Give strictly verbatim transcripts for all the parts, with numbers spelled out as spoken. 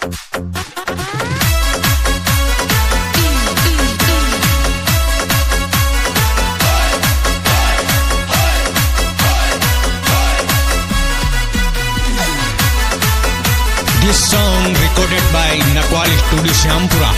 This song recorded by Nakwali Studio Syampura.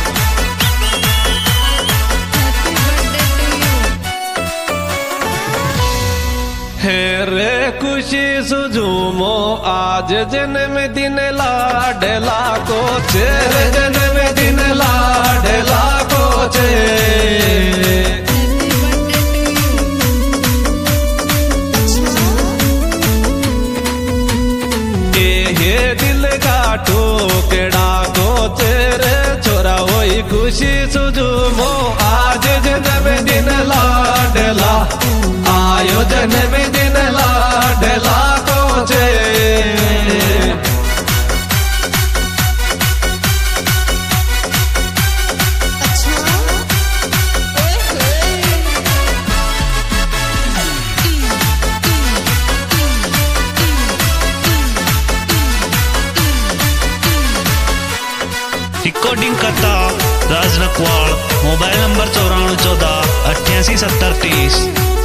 रे खुशी सुझूमो आज जन्म दिन लाडला को चेरे जन्म दिन लाडला को चे हे दिल का टोकड़ा को तेरे छोरा वही खुशी सुझूमो आज जन्म दिन लाडला आयो जन्म दिन लाडला को चे रिकॉर्डिंग करता राज नकवाल, मोबाइल नंबर चौरानवे चौदह अट्ठासी सत्तर तीस।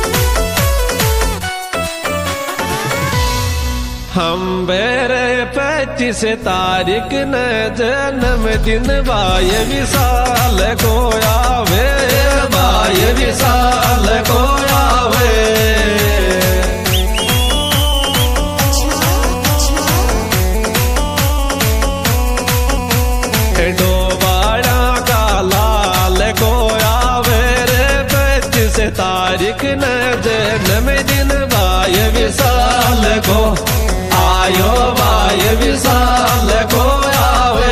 हम बेरे पच्चीस तारीख न जन्म दिन बाय विशाल को आवे बाय विशाल को आवे डोबाड़ा का लाल को आवे रे पच्चीस तारीख न जन्म दिन बाय विशाल को आयो बाय विशाल को आवे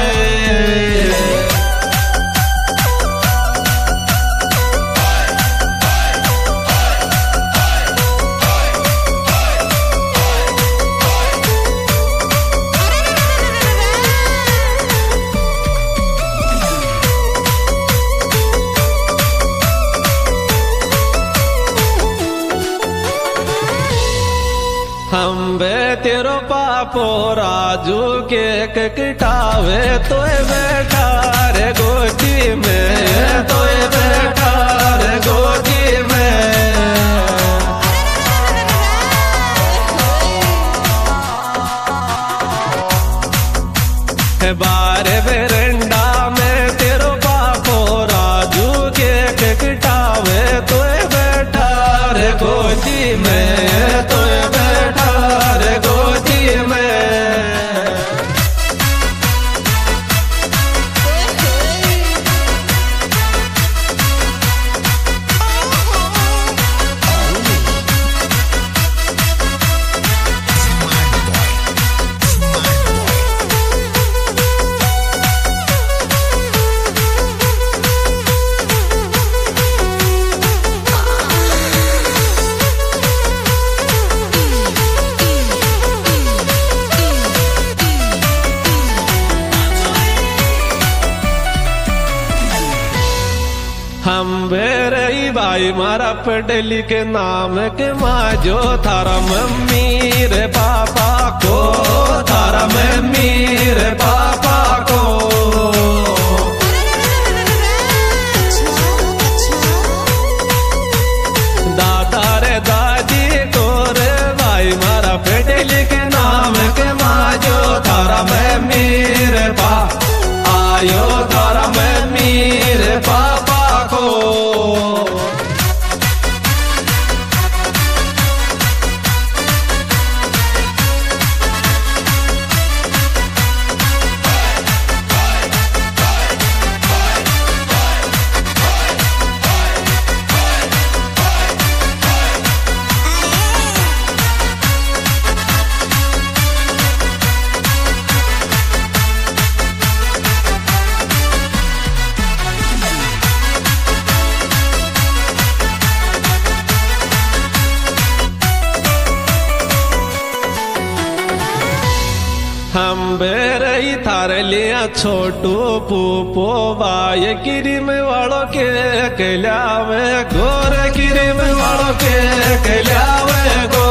हम बे तेरो पापो राजू के कटावे तो बैठा रे गोदी में तो बैठा रे गोदी में बारे बेरंडा में तेरो पापो राजू के कटावे तो बैठा रे गोदी में तो हम बेरई भाई मारा पढ़ली के नाम के माजो थारा मम्मी रे पापा को थारा मम्मी रे पापा को दादा रे दादी को रे भाई मारा पढ़ली के नाम के माजो थारा मम्मी रे पा आयो थारा मम्मी रे पापा को हम बेरई थार लिया छोटू पूपो बाय गिरिम वालों के कल्यावे गोर गिरिम वालों के कल्यावे गो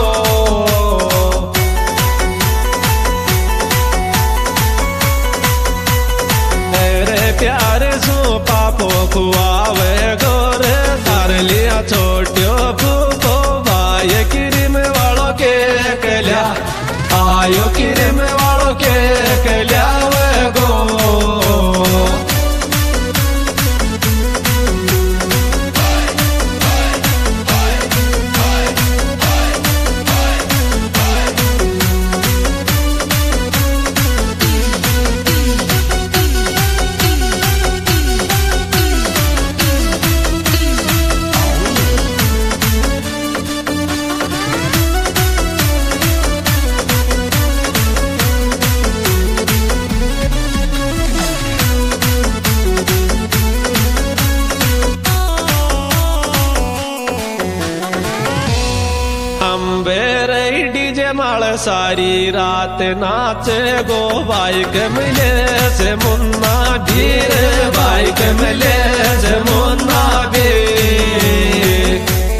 सारी रात नाचे गो बाइक मिले से मुन्ना भीर बाइक मिले से मुन्ना भीर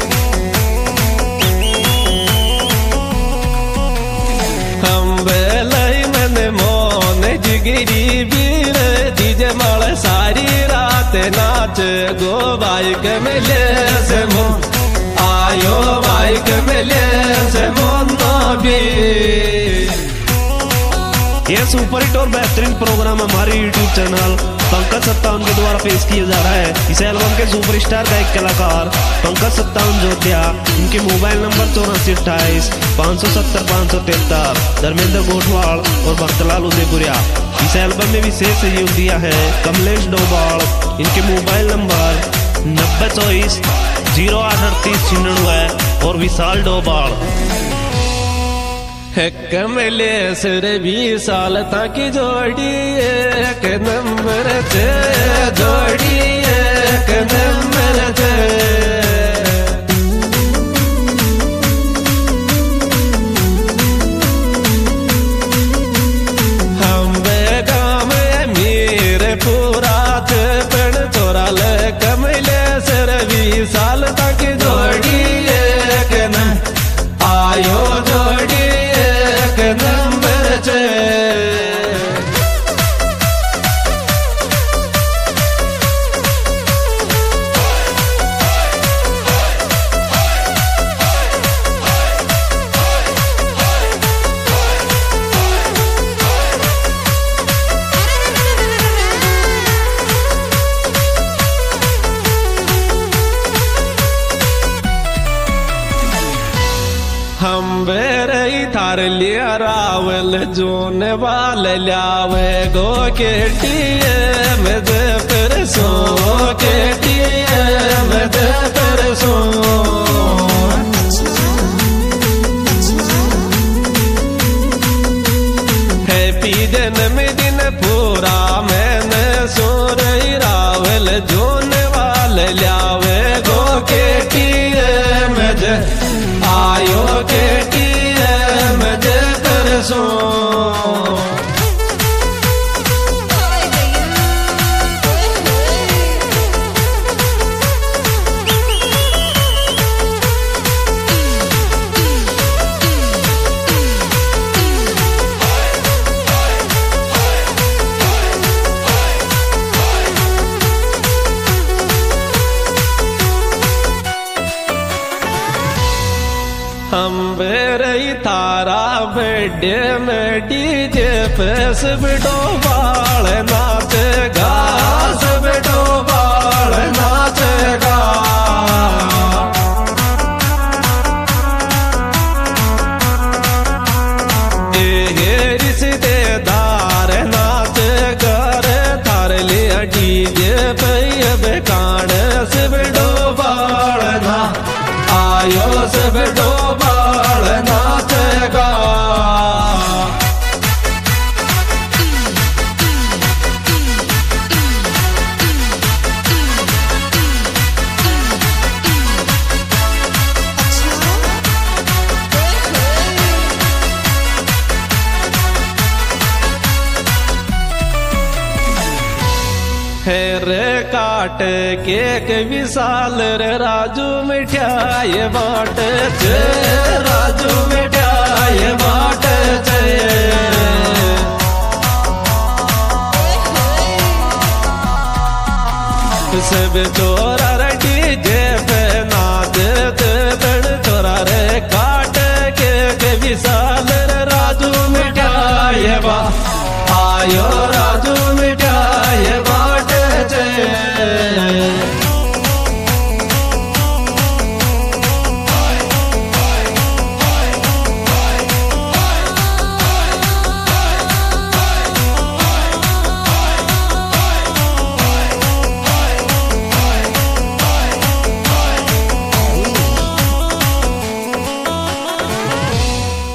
हम बेलई मैंने मोन जिगरी बीर डीजे माल सारी रात नाच गो बाइक मिले से मुन्ना आयो बाइक मिले से मुन्ना भी। यह सुपर हिट और बेहतरीन प्रोग्राम हमारे यूट्यूब चैनल पंकज सत्तावन के द्वारा पेश किया जा रहा है। इस एल्बम के सुपरस्टार गायक कलाकार पंकज सत्तावन जोध्या, इनके मोबाइल नंबर चौरासी अट्ठाईस पाँच सौ सत्तर पाँच सौ तिहत्तर, धर्मेंद्र गोठवाड़ और भक्तलाल उदयपुरिया। इस एल्बम में विशेष सहयोग दिया है कमलेश डोबाल, इनके मोबाइल नंबर नब्बे चौबीस जीरो आठ अड़तीस छिन्नवे और विशाल डोबाल। कमले सिर बीस साल तक जोड़ी एक नंबर से जोड़ी एक नंबर से हम बेगाम मीर पूरा पेड़ चोरा ले कमले सिर बीस साल तक जोड़ी एक न आयो जोड़ी नंबर से हम बेरे थार लिया रावल जोन वाल लावे गो के टीए में दे पर सो के टीए में दे पर सो हैप्पी जन्मदिन पूरा मैंने सो रही रावल जोन वाल लावे गो के टीए में दे आयो के टीए में दे कर सो हम बेरई तारा बेडे में डीजे पे सब डोबाल नाचेगा सब डोबाल नाचेगा ए रिश्तेदार नाचेगा रे थार लिया डीजे पे अब कान सब डोबाल ना आयो सब डोबाल नाचेगा रे काट केक विशाल रे राजू मिठाई बाट छे राजू मिठाई बाट छे सब चोरा